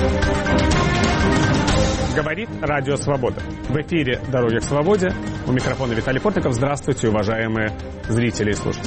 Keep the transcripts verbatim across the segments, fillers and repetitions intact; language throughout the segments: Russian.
Говорит Радио Свобода. В эфире «Дороги к свободе». У микрофона Виталий Портников. Здравствуйте, уважаемые зрители и слушатели.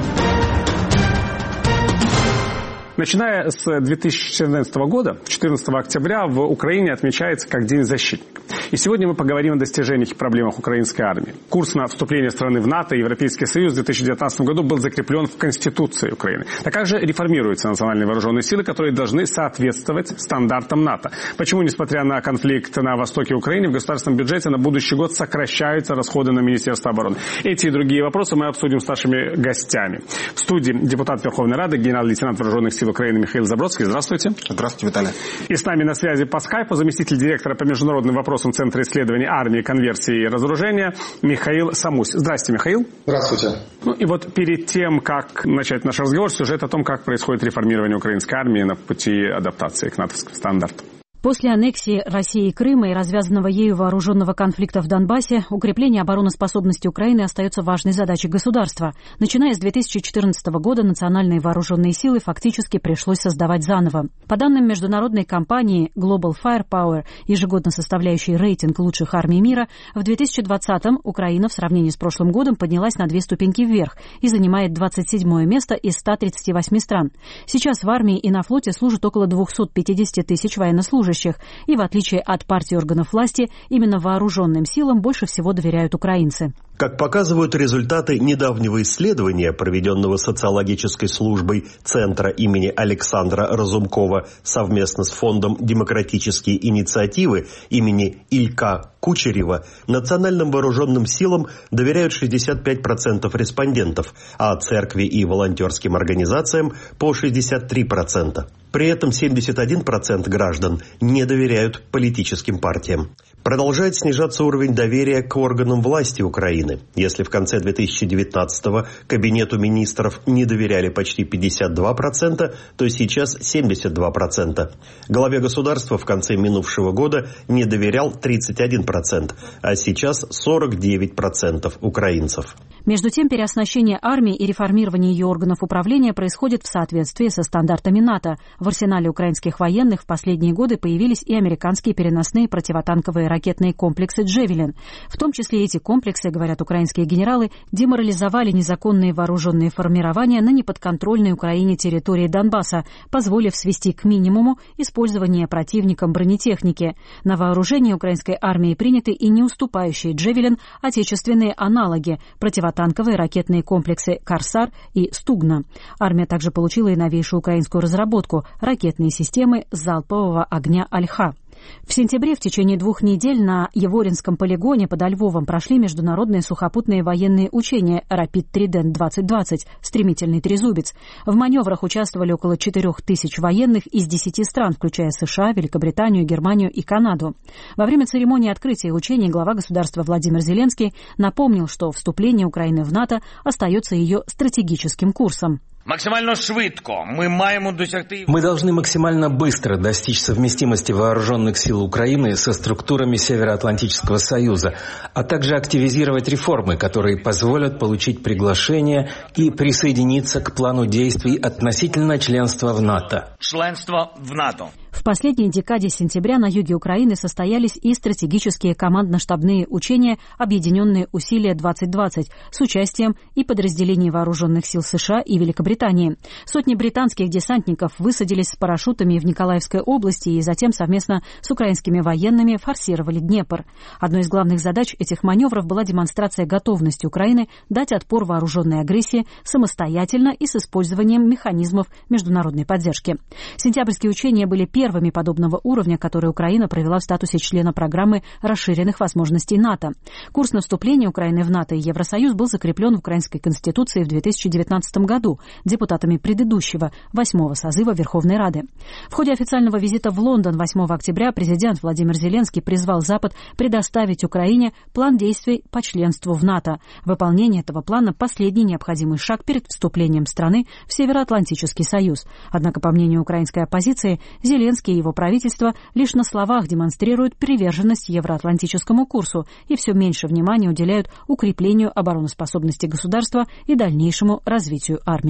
Начиная с две тысячи четырнадцатого года, четырнадцатого октября, в Украине отмечается как День защитника. И сегодня мы поговорим о достижениях и проблемах украинской армии. Курс на вступление страны в НАТО и Европейский Союз в две тысячи девятнадцатом году был закреплен в Конституции Украины. А также реформируются национальные вооруженные силы, которые должны соответствовать стандартам НАТО. Почему, несмотря на конфликт на востоке Украины, в государственном бюджете на будущий год сокращаются расходы на Министерство обороны? Эти и другие вопросы мы обсудим с нашими гостями. В студии депутат Верховной Рады, генерал-лейтенант вооруженных сил Украины Михаил Забродский. Здравствуйте. Здравствуйте, Виталий. И с нами на связи по скайпу заместитель директора по международным вопросам Центра исследований армии, конверсии и разоружения Михаил Самусь. Здравствуйте, Михаил. Здравствуйте. Ну и вот перед тем, как начать наш разговор, сюжет о том, как происходит реформирование украинской армии на пути адаптации к натовским стандартам. После аннексии России Крыма и развязанного ею вооруженного конфликта в Донбассе укрепление обороноспособности Украины остается важной задачей государства. Начиная с две тысячи четырнадцатого года национальные вооруженные силы фактически пришлось создавать заново. По данным международной компании Global Firepower, ежегодно составляющей рейтинг лучших армий мира, в две тысячи двадцатом Украина в сравнении с прошлым годом поднялась на две ступеньки вверх и занимает двадцать седьмое место из ста тридцати восьми стран. Сейчас в армии и на флоте служит около двухсот пятидесяти тысяч военнослужащих. И в отличие от партии органов власти, именно вооруженным силам больше всего доверяют украинцы. Как показывают результаты недавнего исследования, проведенного социологической службой Центра имени Александра Разумкова совместно с Фондом «Демократические инициативы» имени Илька Кучерева, национальным вооруженным силам доверяют шестьдесят пять процентов респондентов, а церкви и волонтерским организациям по шестьдесят три процента. При этом семьдесят один процент граждан не доверяют политическим партиям. Продолжает снижаться уровень доверия к органам власти Украины. Если в конце две тысячи девятнадцатого Кабинету министров не доверяли почти пятьдесят два процента, то сейчас семьдесят два процента. Главе государства в конце минувшего года не доверял тридцать один процент, а сейчас сорок девять процентов украинцев. Между тем, переоснащение армии и реформирование ее органов управления происходит в соответствии со стандартами НАТО. В арсенале украинских военных в последние годы появились и американские переносные противотанковые ракетные комплексы «Джевелин». В том числе эти комплексы, говорят украинские генералы, деморализовали незаконные вооруженные формирования на неподконтрольной Украине территории Донбасса, позволив свести к минимуму использование противником бронетехники. На вооружение украинской армии приняты и не уступающие «Джевелин» отечественные аналоги – противотанковые ракетные комплексы «Корсар» и «Стугна». Армия также получила и новейшую украинскую разработку – ракетные системы залпового огня «Альха». В сентябре в течение двух недель на Яворинском полигоне под Львовом прошли международные сухопутные военные учения Rapid Trident двадцать двадцать «Стремительный трезубец». В маневрах участвовали около четырех тысяч военных из десяти стран, включая США, Великобританию, Германию и Канаду. Во время церемонии открытия учений глава государства Владимир Зеленский напомнил, что вступление Украины в НАТО остается ее стратегическим курсом. Максимально швидко мы маємо досягти. Мы должны максимально быстро достичь совместимости вооруженных сил Украины со структурами Североатлантического союза, а также активизировать реформы, которые позволят получить приглашение и присоединиться к плану действий относительно членства в НАТО. Членство в НАТО. В последней декаде сентября на юге Украины состоялись и стратегические командно-штабные учения «Объединенные усилия-двадцать двадцать» с участием и подразделений вооруженных сил США и Великобритании. Сотни британских десантников высадились с парашютами в Николаевской области и затем совместно с украинскими военными форсировали Днепр. Одной из главных задач этих маневров была демонстрация готовности Украины дать отпор вооруженной агрессии самостоятельно и с использованием механизмов международной поддержки. Сентябрьские учения были первыми подобного уровня, которые Украина провела в статусе члена программы расширенных возможностей НАТО. Курс на вступление Украины в НАТО и Евросоюз был закреплен в Украинской Конституции в две тысячи девятнадцатом году депутатами предыдущего, восьмого созыва Верховной Рады. В ходе официального визита в Лондон восьмого октября президент Владимир Зеленский призвал Запад предоставить Украине план действий по членству в НАТО. Выполнение этого плана – последний необходимый шаг перед вступлением страны в Североатлантический союз. Однако, по мнению украинской оппозиции, Зеленский и его правительство лишь на словах демонстрируют приверженность евроатлантическому курсу и все меньше внимания уделяют укреплению обороноспособности государства и дальнейшему развитию армии.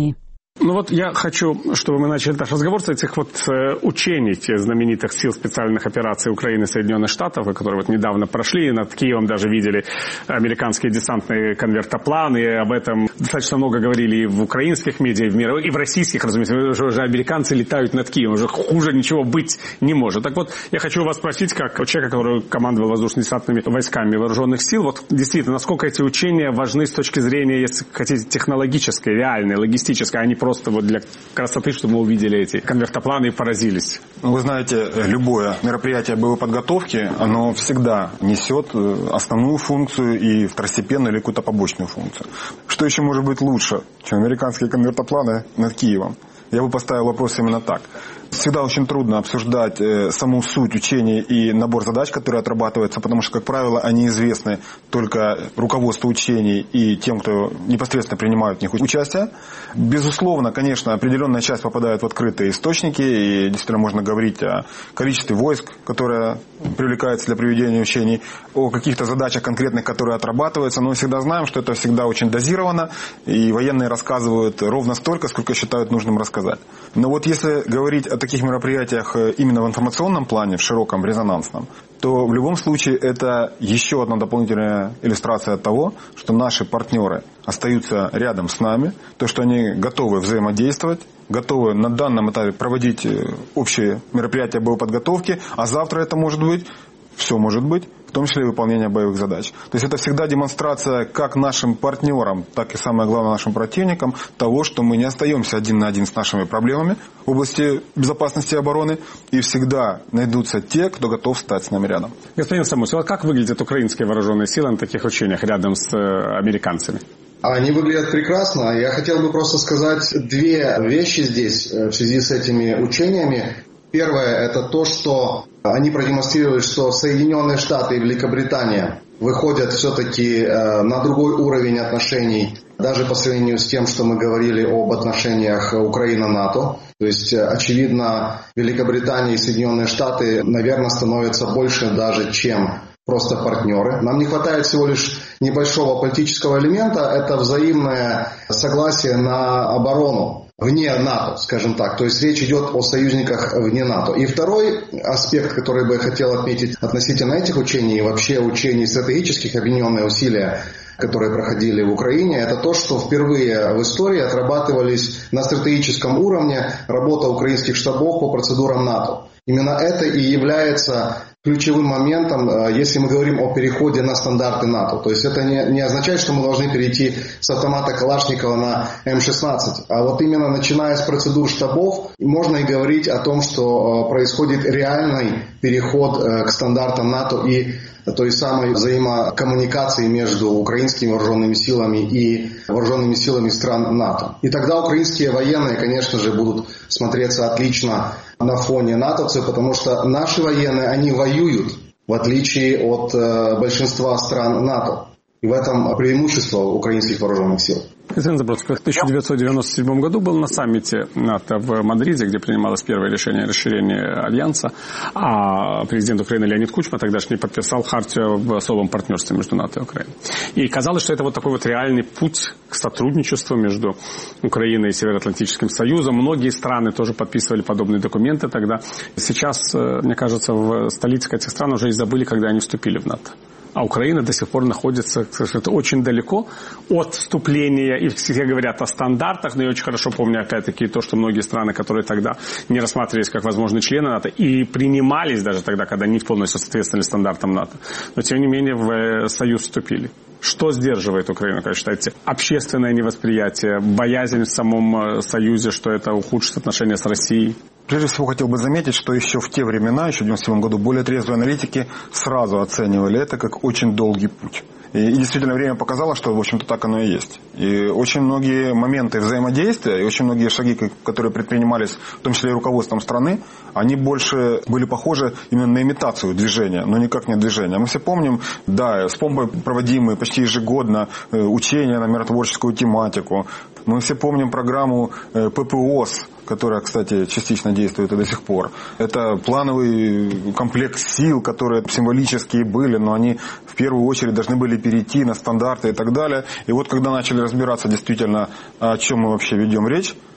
Ну вот я хочу, чтобы мы начали наш разговор с этих вот э, учений, тех знаменитых сил специальных операций Украины и Соединенных Штатов, которые вот недавно прошли, и над Киевом даже видели американские десантные конвертопланы, и об этом достаточно много говорили и в украинских медиа, и в, мир, и в российских, разумеется, уже, уже американцы летают над Киевом, уже хуже ничего быть не может. Так вот, я хочу вас спросить, как человека, который командовал воздушно-десантными войсками вооруженных сил, вот действительно, насколько эти учения важны с точки зрения, если хотите, технологической, реальной, логистической, а не просто Просто вот для красоты, чтобы мы увидели эти конвертопланы и поразились. Вы знаете, любое мероприятие боевой подготовки, оно всегда несет основную функцию и второстепенную или какую-то побочную функцию. Что еще может быть лучше, чем американские конвертопланы над Киевом? Я бы поставил вопрос именно так. Всегда очень трудно обсуждать э, саму суть учений и набор задач, которые отрабатываются, потому что, как правило, они известны только руководству учений и тем, кто непосредственно принимает в них участие. Безусловно, конечно, определенная часть попадает в открытые источники, и действительно можно говорить о количестве войск, которое привлекается для проведения учений, о каких-то задачах конкретных, которые отрабатываются, но мы всегда знаем, что это всегда очень дозировано, и военные рассказывают ровно столько, сколько считают нужным рассказать. Но вот если говорить о таких мероприятиях именно в информационном плане, в широком, резонансном, то в любом случае это еще одна дополнительная иллюстрация того, что наши партнеры остаются рядом с нами, то, что они готовы взаимодействовать, готовы на данном этапе проводить общие мероприятия боевой подготовки, а завтра это может быть, все может быть, в том числе и выполнение боевых задач. То есть это всегда демонстрация как нашим партнерам, так и, самое главное, нашим противникам того, что мы не остаемся один на один с нашими проблемами в области безопасности и обороны, и всегда найдутся те, кто готов стать с нами рядом. Господин Самусов, а как выглядят украинские вооруженные силы на таких учениях рядом с американцами? Они выглядят прекрасно. Я хотел бы просто сказать две вещи здесь в связи с этими учениями. Первое – это то, что они продемонстрировали, что Соединенные Штаты и Великобритания выходят все-таки на другой уровень отношений, даже по сравнению с тем, что мы говорили об отношениях Украина-НАТО. То есть, очевидно, Великобритания и Соединенные Штаты, наверное, становятся больше даже, чем просто партнеры. Нам не хватает всего лишь небольшого политического элемента, это взаимное согласие на оборону вне НАТО, скажем так. То есть речь идет о союзниках вне НАТО. И второй аспект, который бы я хотел отметить относительно этих учений и вообще учений стратегических, объединенные усилия, которые проходили в Украине, это то, что впервые в истории отрабатывались на стратегическом уровне работа украинских штабов по процедурам НАТО. Именно это и является ключевым моментом, если мы говорим о переходе на стандарты НАТО. То есть это не, не означает, что мы должны перейти с автомата Калашникова на эм шестнадцать. А вот именно начиная с процедур штабов, можно и говорить о том, что происходит реальный переход к стандартам НАТО и той самой взаимокоммуникации между украинскими вооруженными силами и вооруженными силами стран НАТО. И тогда украинские военные, конечно же, будут смотреться отлично на фоне натовцев, потому что наши военные, они воюют, в отличие от э, большинства стран НАТО. И в этом преимущество украинских вооруженных сил. Господин Забродский, в тысяча девятьсот девяносто седьмом году был на саммите НАТО в Мадриде, где принималось первое решение о расширении альянса, а президент Украины Леонид Кучма тогдашний подписал хартию об особом партнерстве между НАТО и Украиной. И казалось, что это вот такой вот реальный путь к сотрудничеству между Украиной и Североатлантическим Союзом. Многие страны тоже подписывали подобные документы тогда. Сейчас, мне кажется, в столицах этих стран уже и забыли, когда они вступили в НАТО. А Украина до сих пор находится очень далеко от вступления, и все говорят о стандартах, но я очень хорошо помню, опять-таки, то, что многие страны, которые тогда не рассматривались как возможные члены НАТО, и принимались даже тогда, когда не полностью соответствовали стандартам НАТО, но тем не менее в Союз вступили. Что сдерживает Украину, как считаете? Общественное невосприятие, боязнь в самом Союзе, что это ухудшит отношения с Россией? Прежде всего, хотел бы заметить, что еще в те времена, еще в девяносто седьмом году, более трезвые аналитики сразу оценивали это как очень долгий путь. И, и действительно, время показало, что, в общем-то, так оно и есть. И очень многие моменты взаимодействия, и очень многие шаги, которые предпринимались, в том числе и руководством страны, они больше были похожи именно на имитацию движения, но никак не движения. Мы все помним, да, с помпой проводимые почти ежегодно учения на миротворческую тематику. Мы все помним программу ППОС, которая, кстати, частично действует и до сих пор. Это плановый комплект сил, которые символические были, но они в первую очередь должны были перейти на стандарты и так далее. И вот когда начали разбираться действительно, о чем мы вообще ведем речь,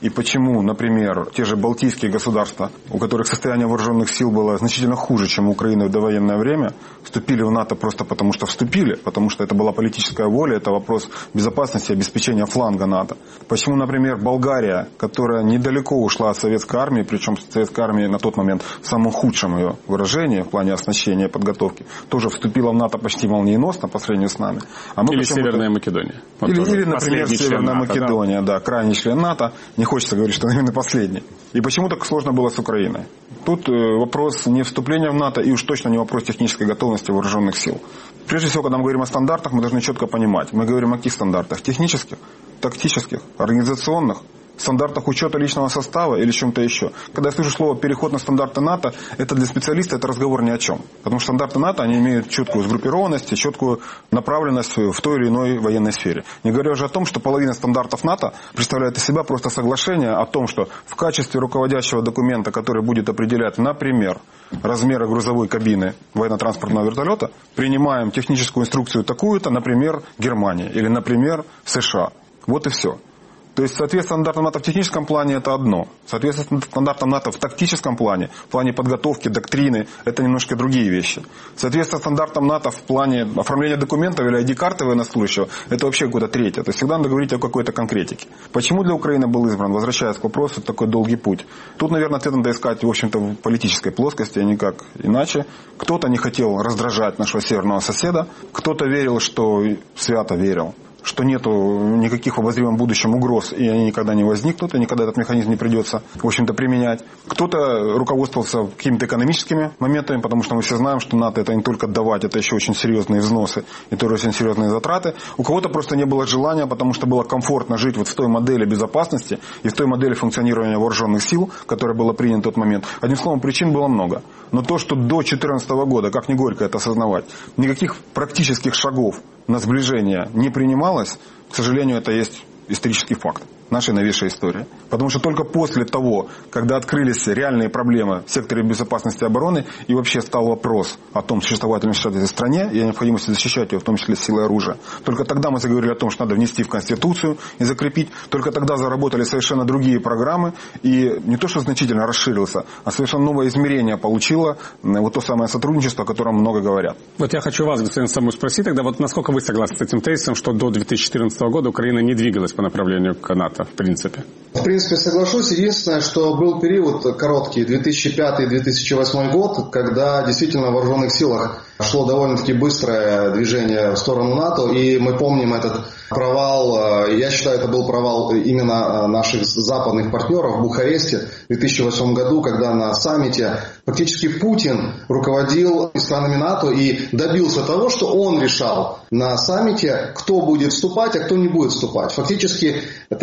и почему, например, те же балтийские государства, у которых состояние вооруженных сил было значительно хуже, чем у Украины в довоенное время, вступили в НАТО просто потому, что вступили, потому что это была политическая воля, это вопрос безопасности и обеспечения фланга НАТО. Почему, например, Болгария, которая недалеко ушла от советской армии, причем советская армия на тот момент в самом худшем ее выражении в плане оснащения и подготовки, тоже вступила в НАТО почти молниеносно по сравнению с нами. А мы или Северная Македония. Вот или, или, например, Северная НАТО, Македония, да? да, крайний член НАТО. Не хочется говорить, что именно последний. И почему так сложно было с Украиной? Тут вопрос не вступления в НАТО и уж точно не вопрос технической готовности вооруженных сил. Прежде всего, когда мы говорим о стандартах, мы должны четко понимать. Мы говорим о каких стандартах? Технических, тактических, организационных, стандартах учета личного состава или чем-то еще. Когда я слышу слово «переход на стандарты НАТО», это для специалиста это разговор ни о чем. Потому что стандарты НАТО, они имеют четкую сгруппированность и четкую направленность в той или иной военной сфере. Не говоря уже о том, что половина стандартов НАТО представляет из себя просто соглашение о том, что в качестве руководящего документа, который будет определять, например, размеры грузовой кабины военно-транспортного вертолета, принимаем техническую инструкцию такую-то, например, Германия или, например, США. Вот и все. То есть соответствие стандартам НАТО в техническом плане это одно. Соответствие стандартам НАТО в тактическом плане, в плане подготовки, доктрины, это немножко другие вещи. Соответствие стандартам НАТО в плане оформления документов или ай ди-карты военнослужащего, это вообще какое-то третье. То есть всегда надо говорить о какой-то конкретике. Почему для Украины был избран, возвращаясь к вопросу, такой долгий путь? Тут, наверное, ответ надо искать, в общем-то, в политической плоскости, а никак иначе. Кто-то не хотел раздражать нашего северного соседа, кто-то верил, что свято верил, что нету никаких в обозримом будущем угроз, и они никогда не возникнут, и никогда этот механизм не придется, в общем-то, применять. Кто-то руководствовался какими-то экономическими моментами, потому что мы все знаем, что НАТО это не только давать, это еще очень серьезные взносы, и тоже очень серьезные затраты. У кого-то просто не было желания, потому что было комфортно жить вот в той модели безопасности и в той модели функционирования вооруженных сил, которая была принята в тот момент. Одним словом, причин было много. Но то, что до две тысячи четырнадцатого года, как ни горько это осознавать, никаких практических шагов на сближение не принималось, к сожалению, это есть исторический факт нашей новейшей истории. Потому что только после того, когда открылись реальные проблемы в секторе безопасности и обороны, и вообще стал вопрос о том, существовать ли в этой стране, и о необходимости защищать ее, в том числе силой оружия, только тогда мы заговорили о том, что надо внести в Конституцию и закрепить, только тогда заработали совершенно другие программы, и не то, что значительно расширился, а совершенно новое измерение получило вот то самое сотрудничество, о котором много говорят. Вот я хочу вас, господин Самуй, спросить тогда, вот насколько вы согласны с этим тезисом, что до две тысячи четырнадцатого года Украина не двигалась по направлению к НАТО, в принципе? В принципе, соглашусь. Единственное, что был период короткий, две тысячи пятый - две тысячи восьмой год, когда действительно в вооруженных силах шло довольно-таки быстрое движение в сторону НАТО, и мы помним этот провал, я считаю, это был провал именно наших западных партнеров в Бухаресте в две тысячи восьмом году, когда на саммите фактически Путин руководил странами НАТО и добился того, что он решал на саммите, кто будет вступать, а кто не будет вступать. Фактически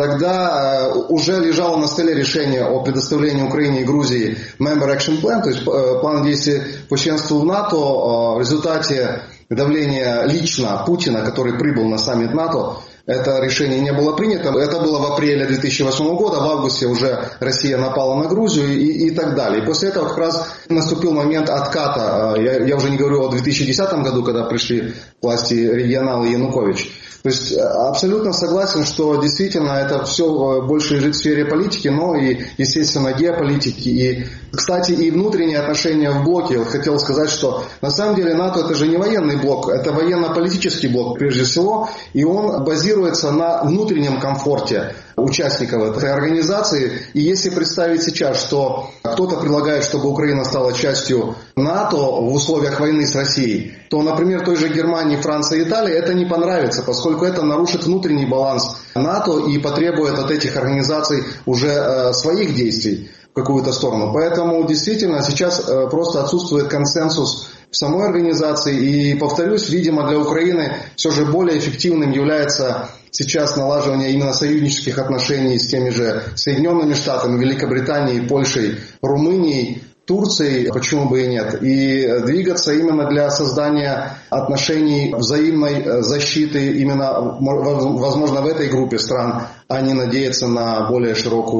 тогда уже лежало на столе решение о предоставлении Украине и Грузии Member Action Plan, то есть план действий по членству в НАТО. В результате давления лично Путина, который прибыл на саммит НАТО, это решение не было принято. Это было в апреле две тысячи восьмого года, в августе уже Россия напала на Грузию и, и так далее. И после этого как раз наступил момент отката. Я, я уже не говорю о две тысячи десятом году, когда пришли к власти регионалы Янукович. То есть абсолютно согласен, что действительно это все больше лежит в сфере политики, но и, естественно, геополитики. И, кстати, и внутренние отношения в блоке. Я вот хотел сказать, что на самом деле НАТО это же не военный блок, это военно-политический блок прежде всего. И он базируется на внутреннем комфорте участников этой организации. И если представить сейчас, что кто-то предлагает, чтобы Украина стала частью НАТО в условиях войны с Россией, то, например, той же Германии, Франции и Италии это не понравится, поскольку это нарушит внутренний баланс НАТО и потребует от этих организаций уже э, своих действий в какую-то сторону. Поэтому действительно сейчас э, просто отсутствует консенсус в самой организации. И, повторюсь, видимо, для Украины все же более эффективным является сейчас налаживание именно союзнических отношений с теми же Соединенными Штатами, Великобританией, Польшей, Румынией, Турцией, почему бы и нет, и двигаться именно для создания отношений взаимной защиты именно, возможно, в этой группе стран, а не надеяться на более широкую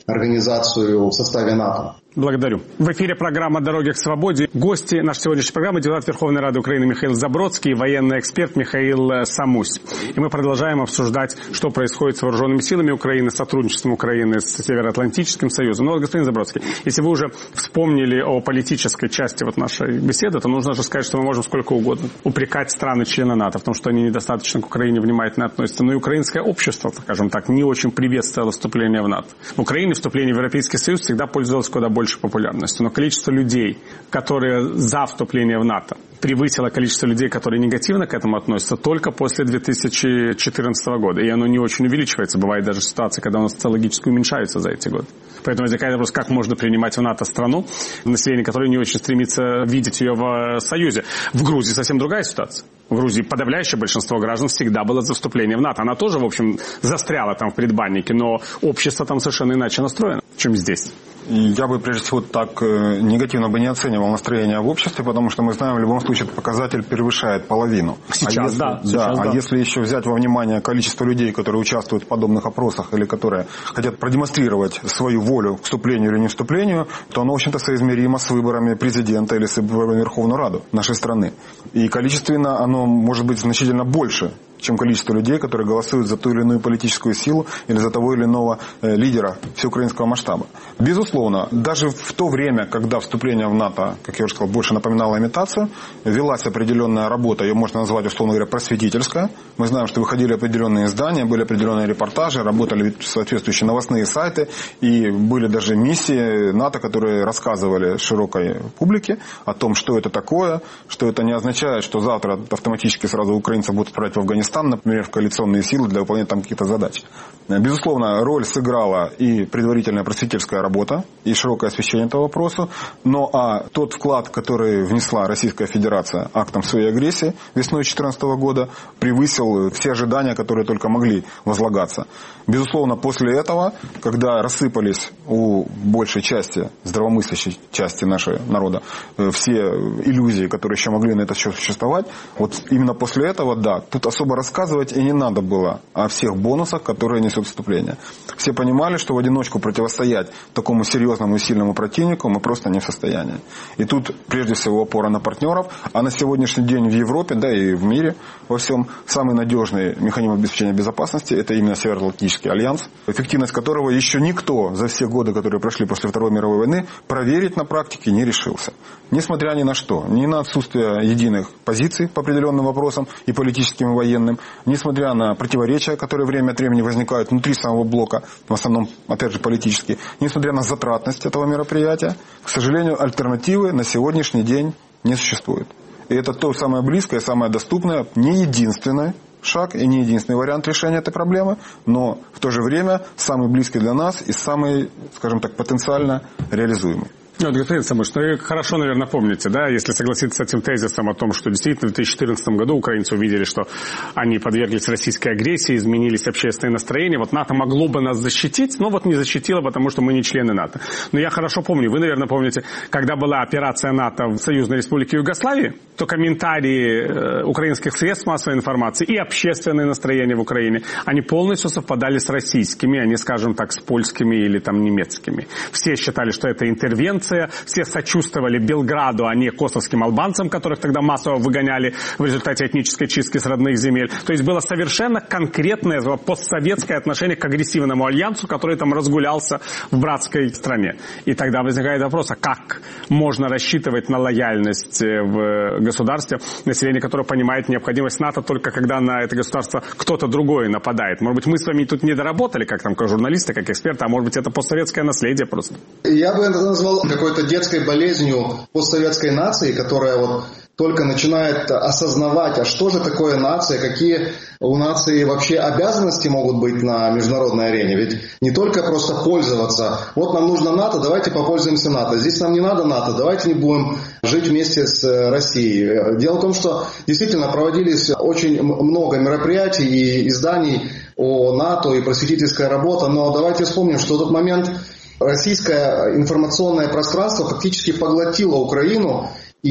организацию в составе НАТО. Благодарю. В эфире программа «Дороги к свободе». Гости нашей сегодняшней программы — депутат Верховной Рады Украины Михаил Забродский и военный эксперт Михаил Самусь. И мы продолжаем обсуждать, что происходит с вооруженными силами Украины, с сотрудничеством Украины с Североатлантическим Союзом. Но, господин Забродский, если вы уже вспомнили о политической части вот нашей беседы, то нужно же сказать, что мы можем сколько угодно упрекать страны-члены НАТО в том, что они недостаточно к Украине внимательно относятся. Но и украинское общество, скажем так, не очень приветствовало вступление в НАТО. В Украине вступление в Европейский Союз всегда пользовалось куда больше популярностью. Но количество людей, которые за вступление в НАТО, превысило количество людей, которые негативно к этому относятся, только после две тысячи четырнадцатого года. И оно не очень увеличивается. Бывает даже ситуация, когда у нас социологически уменьшаются за эти годы. Поэтому возникает вопрос, как можно принимать в НАТО страну, население которой не очень стремится видеть ее в Союзе. В Грузии совсем другая ситуация. В Грузии подавляющее большинство граждан всегда было за вступление в НАТО. Она тоже, в общем, застряла там в предбаннике, но общество там совершенно иначе настроено, чем здесь. Я бы, прежде всего, так негативно бы не оценивал настроение в обществе, потому что мы знаем, в любом случае, этот показатель превышает половину. Сейчас, а если, да. Сейчас, да. да. А если еще взять во внимание количество людей, которые участвуют в подобных опросах или которые хотят продемонстрировать свою волю к вступлению или не вступлению, то оно, в общем-то, соизмеримо с выборами президента или с выборами Верховной Рады нашей страны. И количественно оно может быть значительно больше, чем количество людей, которые голосуют за ту или иную политическую силу или за того или иного э, лидера всеукраинского масштаба. Безусловно, даже в то время, когда вступление в НАТО, как я уже сказал, больше напоминало имитацию, велась определенная работа, ее можно назвать, условно говоря, просветительская. Мы знаем, что выходили определенные издания, были определенные репортажи, работали соответствующие новостные сайты, и были даже миссии НАТО, которые рассказывали широкой публике о том, что это такое, что это не означает, что завтра автоматически сразу украинцев будут отправлять в Афганистан, например, в коалиционные силы для выполнения там каких-то задач. Безусловно, роль сыграла и предварительная просветительская работа, и широкое освещение этого вопроса, но а тот вклад, который внесла Российская Федерация актом своей агрессии весной две тысячи четырнадцатого года, превысил все ожидания, которые только могли возлагаться. Безусловно, после этого, когда рассыпались у большей части, здравомыслящей части нашего народа, все иллюзии, которые еще могли на этот счет существовать, вот именно после этого, да, тут особо рассказывать и не надо было о всех бонусах, которые несет вступление. Все понимали, что в одиночку противостоять такому серьезному и сильному противнику мы просто не в состоянии. И тут прежде всего опора на партнеров, а на сегодняшний день в Европе, да и в мире во всем, самый надежный механизм обеспечения безопасности — это именно Североатлантический альянс, эффективность которого еще никто за все годы, которые прошли после Второй мировой войны, проверить на практике не решился. Несмотря ни на что, ни на отсутствие единых позиций по определенным вопросам и политическим, и военным, несмотря на противоречия, которые время от времени возникают внутри самого блока, в основном, опять же, политические, несмотря на затратность этого мероприятия, к сожалению, альтернативы на сегодняшний день не существует. И это то самое близкое, самое доступное, не единственное шаг и не единственный вариант решения этой проблемы, но в то же время самый близкий для нас и самый, скажем так, потенциально реализуемый. Ну, господин Самусь, ну вы хорошо, наверное, помните, да, если согласиться с этим тезисом о том, что действительно в две тысячи четырнадцатом году украинцы увидели, что они подверглись российской агрессии, изменились общественные настроения, вот НАТО могло бы нас защитить, но вот не защитило, потому что мы не члены НАТО. Но я хорошо помню, вы, наверное, помните, когда была операция НАТО в Союзной Республике Югославии, то комментарии украинских средств массовой информации и общественные настроения в Украине, они полностью совпадали с российскими, а не, скажем так, с польскими или там немецкими. Все считали, что это интервенция, все сочувствовали Белграду, а не косовским албанцам, которых тогда массово выгоняли в результате этнической чистки с родных земель. То есть было совершенно конкретное постсоветское отношение к агрессивному альянсу, который там разгулялся в братской стране. И тогда возникает вопрос, а как можно рассчитывать на лояльность в государстве, население которое понимает необходимость НАТО только когда на это государство кто-то другой нападает. Может быть, мы с вами тут не доработали, как там, как журналисты, как эксперты, а может быть, это постсоветское наследие просто. Я бы это назвал какой-то детской болезнью постсоветской нации, которая вот только начинает осознавать, а что же такое нация, какие у нации вообще обязанности могут быть на международной арене. Ведь не только просто пользоваться, вот нам нужно НАТО, давайте попользуемся НАТО. Здесь нам не надо НАТО, давайте не будем жить вместе с Россией. Дело в том, что действительно проводились очень много мероприятий и изданий о НАТО и просветительская работа, но давайте вспомним, что в тот момент российское информационное пространство фактически поглотило Украину,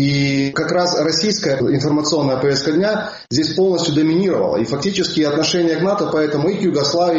и как раз российская информационная повестка дня здесь полностью доминировала. И фактически отношение к НАТО, поэтому и к Югославии,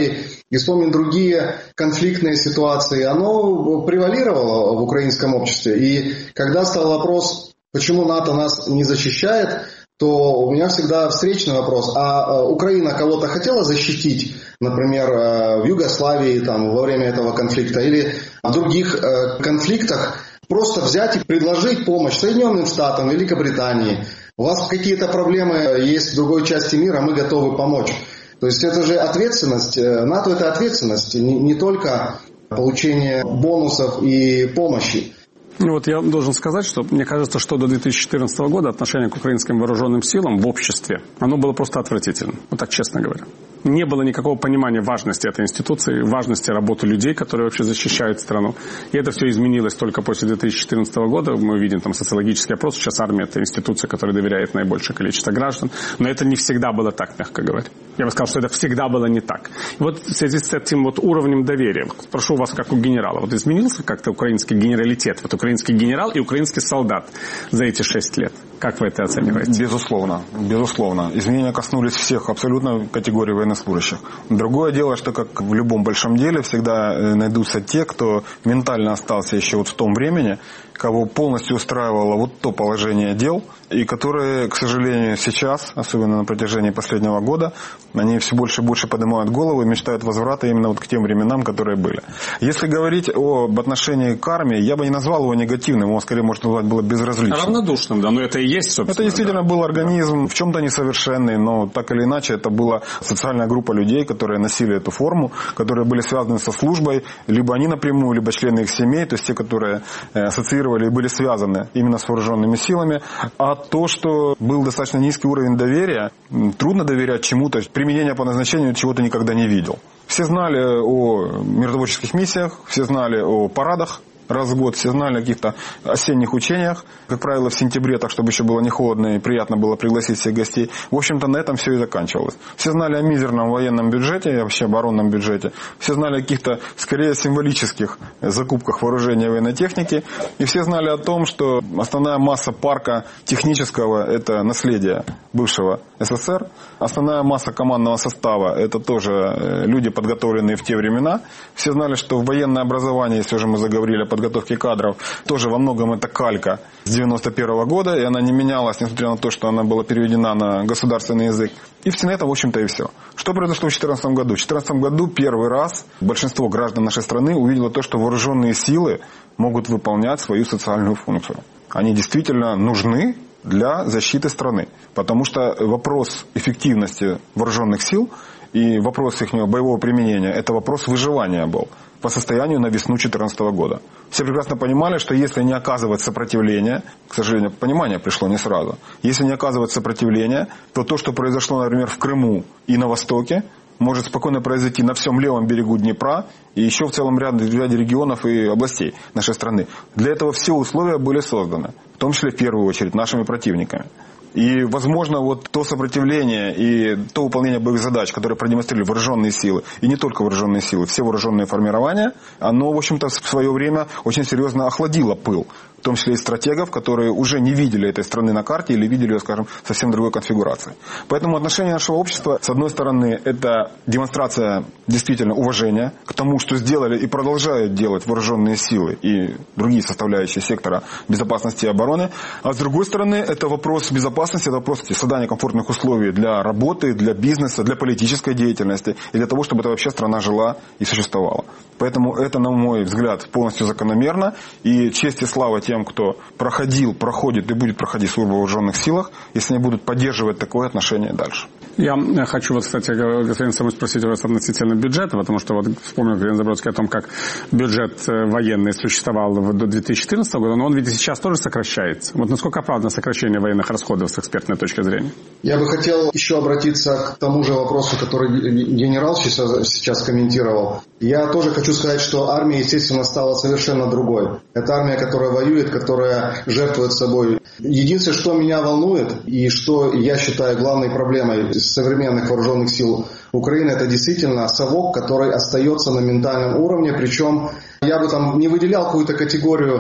и вспомним другие конфликтные ситуации, оно превалировало в украинском обществе. И когда стал вопрос, почему НАТО нас не защищает, то у меня всегда встречный вопрос. А Украина кого-то хотела защитить, например, в Югославии там, во время этого конфликта или в других конфликтах, просто взять и предложить помощь Соединенным Штатам, Великобритании. У вас какие-то проблемы есть в другой части мира, мы готовы помочь. То есть это же ответственность. НАТО – это ответственность, не, не только получение бонусов и помощи. Вот я должен сказать, что мне кажется, что до две тысячи четырнадцатого года отношение к украинским вооруженным силам в обществе, оно было просто отвратительным, вот так честно говоря. Не было никакого понимания важности этой институции, важности работы людей, которые вообще защищают страну. И это все изменилось только после две тысячи четырнадцатого года. Мы видим там социологический опрос. Сейчас армия – это институция, которая доверяет наибольшее количество граждан. Но это не всегда было так, мягко говоря. Я бы сказал, что это всегда было не так. И вот в связи с этим вот уровнем доверия, прошу вас, как у генерала, вот изменился как-то украинский генералитет, вот украинский генерал и украинский солдат за эти шесть лет? Как вы это оцениваете? Безусловно, безусловно. Изменения коснулись всех абсолютно категорий военнослужащих. Другое дело, что как в любом большом деле всегда найдутся те, кто ментально остался еще вот в том времени, кого полностью устраивало вот то положение дел, и которые, к сожалению, сейчас, особенно на протяжении последнего года, они все больше и больше поднимают голову и мечтают возврата именно вот к тем временам, которые были. Если говорить об отношении к армии, я бы не назвал его негативным, его скорее можно назвать было безразличным. Равнодушным, да, но это и есть, собственно. Это действительно да. был организм, в чем-то несовершенный, но так или иначе это была социальная группа людей, которые носили эту форму, которые были связаны со службой, либо они напрямую, либо члены их семей, то есть те, которые ассоциировали и были связаны именно с вооруженными силами. А то, что был достаточно низкий уровень доверия, трудно доверять чему-то, применение по назначению чего ты никогда не видел. Все знали о миротворческих миссиях, все знали о парадах раз в год, все знали о каких-то осенних учениях, как правило, в сентябре, так чтобы еще было не холодно и приятно было пригласить всех гостей. В общем-то, на этом все и заканчивалось. Все знали о мизерном военном бюджете и вообще оборонном бюджете. Все знали о каких-то, скорее, символических закупках вооружения и военной техники. И все знали о том, что основная масса парка технического – это наследие бывшего СССР. Основная масса командного состава – это тоже люди, подготовленные в те времена. Все знали, что военное образование, если уже мы заговорили о подготовки кадров, тоже во многом это калька с девяносто первого года, и она не менялась, несмотря на то, что она была переведена на государственный язык. И в это, в общем-то, и все. Что произошло в две тысячи четырнадцатом году? В две тысячи четырнадцатом году первый раз большинство граждан нашей страны увидело то, что вооруженные силы могут выполнять свою социальную функцию. Они действительно нужны для защиты страны. Потому что вопрос эффективности вооруженных сил и вопрос их боевого применения – это вопрос выживания был по состоянию на весну две тысячи четырнадцатого года. Все прекрасно понимали, что если не оказывать сопротивления, к сожалению, понимание пришло не сразу, если не оказывать сопротивления, то то, что произошло, например, в Крыму и на Востоке, может спокойно произойти на всем левом берегу Днепра и еще в целом ряде, ряде регионов и областей нашей страны. Для этого все условия были созданы, в том числе в первую очередь нашими противниками. И, возможно, вот то сопротивление и то выполнение боевых задач, которые продемонстрировали вооруженные силы, и не только вооруженные силы, все вооруженные формирования, оно, в общем-то, в свое время очень серьезно охладило пыл, в том числе и стратегов, которые уже не видели этой страны на карте или видели ее, скажем, совсем другой конфигурации. Поэтому отношение нашего общества, с одной стороны, это демонстрация действительно уважения к тому, что сделали и продолжают делать вооруженные силы и другие составляющие сектора безопасности и обороны, а с другой стороны, это вопрос безопасности, это вопрос создания комфортных условий для работы, для бизнеса, для политической деятельности и для того, чтобы эта вообще страна жила и существовала. Поэтому это, на мой взгляд, полностью закономерно. И честь и слава тем, кто проходил, проходит и будет проходить службу в вооруженных силах, если они будут поддерживать такое отношение дальше. Я хочу, вот, кстати, господин Самой спросить у вас относительно бюджета, потому что вот вспомнил господин Забродский о том, как бюджет военный существовал до две тысячи четырнадцатого года, но он ведь сейчас тоже сокращается. Вот насколько оправдано сокращение военных расходов с экспертной точки зрения? Я бы хотел еще обратиться к тому же вопросу, который генерал сейчас, сейчас комментировал. Я тоже хочу сказать, что армия, естественно, стала совершенно другой. Это армия, которая воюет, которая жертвует собой. Единственное, что меня волнует и что я считаю главной проблемой современных вооруженных сил Украины, это действительно совок, который остается на ментальном уровне. Причем я бы там не выделял какую-то категорию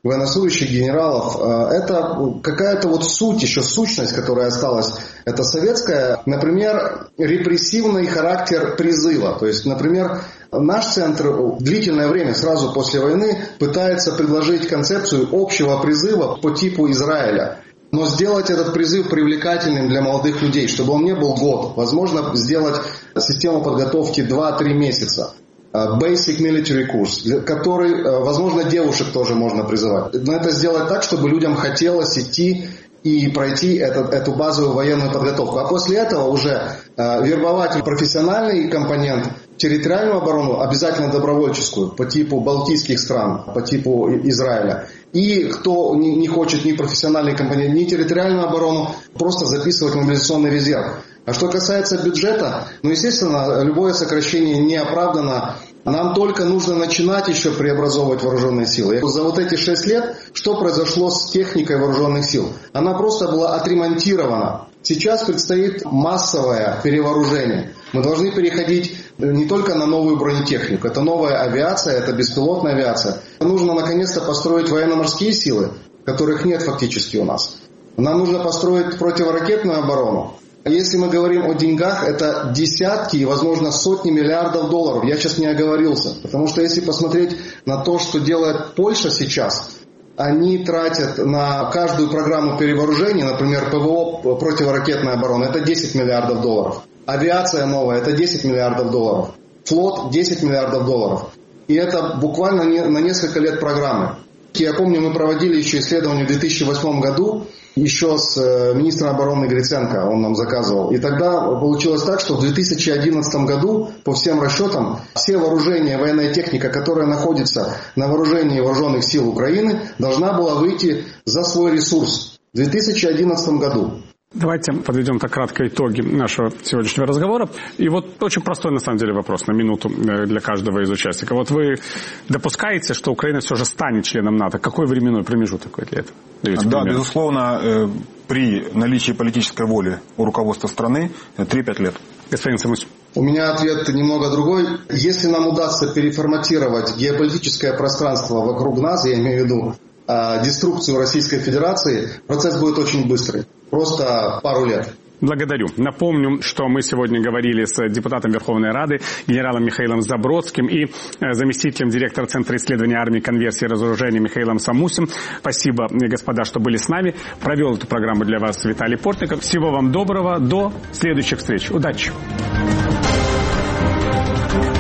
военнослужащих, генералов. Это какая-то вот суть, еще сущность, которая осталась. Это советская, например, репрессивный характер призыва. То есть, например, наш центр длительное время, сразу после войны, пытается предложить концепцию общего призыва по типу Израиля. Но сделать этот призыв привлекательным для молодых людей, чтобы он не был год. Возможно, сделать систему подготовки два-три месяца. Basic Military курс, который, возможно, девушек тоже можно призывать. Но это сделать так, чтобы людям хотелось идти и пройти этот, эту базовую военную подготовку. А после этого уже э, вербовать профессиональный компонент, территориальную оборону, обязательно добровольческую, по типу балтийских стран, по типу Израиля. И кто не, не хочет ни профессиональный компонент, ни территориальную оборону, просто записывать мобилизационный резерв. А что касается бюджета, ну, естественно, любое сокращение не оправдано. Нам только нужно начинать еще преобразовывать вооруженные силы. За вот эти шесть лет что произошло с техникой вооруженных сил? Она просто была отремонтирована. Сейчас предстоит массовое перевооружение. Мы должны переходить не только на новую бронетехнику. Это новая авиация, это беспилотная авиация. Нужно наконец-то построить военно-морские силы, которых нет фактически у нас. Нам нужно построить противоракетную оборону. Если мы говорим о деньгах, это десятки и, возможно, сотни миллиардов долларов. Я сейчас не оговорился. Потому что если посмотреть на то, что делает Польша сейчас, они тратят на каждую программу перевооружения, например, ПВО, противоракетная оборона, это десять миллиардов долларов. Авиация новая, это десять миллиардов долларов. Флот, десять миллиардов долларов. И это буквально не, на несколько лет программы. Я помню, мы проводили еще исследование в две тысячи восьмом году, еще с министром обороны Гриценко, он нам заказывал. И тогда получилось так, что в две тысячи одиннадцатом году, по всем расчетам, все вооружения, военная техника, которая находится на вооружении вооруженных сил Украины, должна была выйти за свой ресурс в две тысячи одиннадцатом году. Давайте подведем так кратко итоги нашего сегодняшнего разговора. И вот очень простой, на самом деле, вопрос на минуту для каждого из участников. Вот вы допускаете, что Украина все же станет членом НАТО? Какой временной промежуток вы для этого даете? Да, пример? Безусловно, при наличии политической воли у руководства страны три-пять лет. Господин Самусин. У меня ответ немного другой. Если нам удастся переформатировать геополитическое пространство вокруг нас, я имею в виду деструкцию Российской Федерации, процесс будет очень быстрый. Просто пару лет. Благодарю. Напомню, что мы сегодня говорили с депутатом Верховной Рады, генералом Михаилом Забродским и заместителем директора Центра исследования армии, конверсии и разоружения Михаилом Самусин. Спасибо, господа, что были с нами. Провел эту программу для вас Виталий Портников. Всего вам доброго. До следующих встреч. Удачи.